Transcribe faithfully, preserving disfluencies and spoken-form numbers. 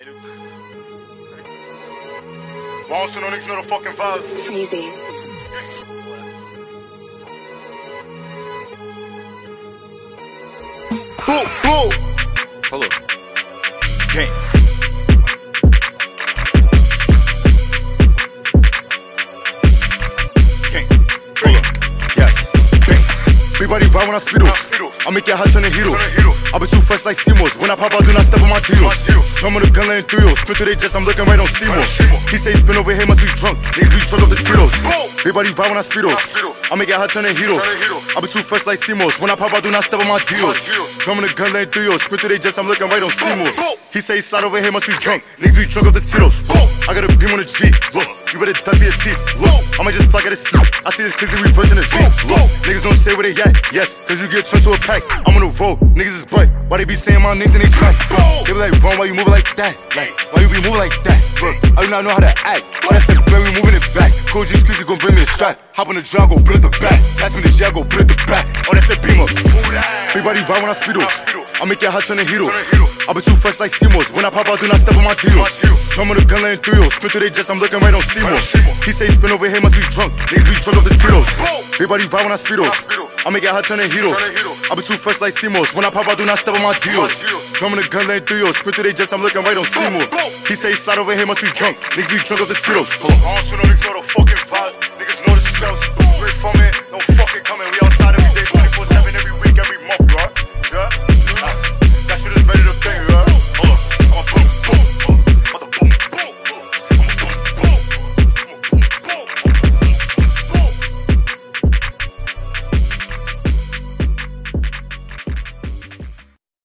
Boston on niggas know the fucking vibes. Freezy. Boo, boo. Hello. Gang. Gang. Hold up. Yes. Gang. Everybody ride when I speed up. I make it hot turn a hero. I be too fresh like Seymour's. When I pop out, do not step on my deals. Drum on the gun laying three oh. Spin through they jets, I'm looking right on Seymour. He say spin over here, must be drunk. Niggas be drunk off the Cheetos. Everybody ride when I speed up. I make it hot turn a hero. I be too fresh like Seymour's. When I pop out, do not step on my deals. Drum on the gun laying three oh. Spin through they jets, I'm looking right on Seymour. He say slide over here, must be drunk. Niggas be drunk off the Cheetos. I got a beam on the G. Look, you better duck your teeth. Look, I might just fly at a sleep. I see this clicky reversing the V. Look, niggas don't say where they at. Yes, cause you get turned to a pack. I'm on the road, niggas is butt. Why they be saying my names and they try? They be like, Ron, why you moving like that? Like, why you be moving like that? Look, I do not know how to act. Why I said, man, we moving it back. Cool G Squeezy gon' bring me a strap. Hop on the jar, go put it the back. Pass me the jar, go put it the back. Oh, that's a beamer. Everybody ride when I speed up. I make it hot turn a hero. I be too fresh like Seymour's. When I pop out, do not step on my deals. Drum on the gun laying three oh. Spin through they jets, I'm looking right on Seymour. He say spin over here, must be drunk. Niggas be drunk off the Cheetos. Everybody ride when I speed up. I make it hot turn a hero. I be too fresh like Seymour's. When I pop out, do not step on my deals. Drum on the gun laying three oh. Spin through they jets, I'm looking right on Seymour. He say slide over here, must be drunk. Niggas be drunk off the Cheetos. I don't know the fuck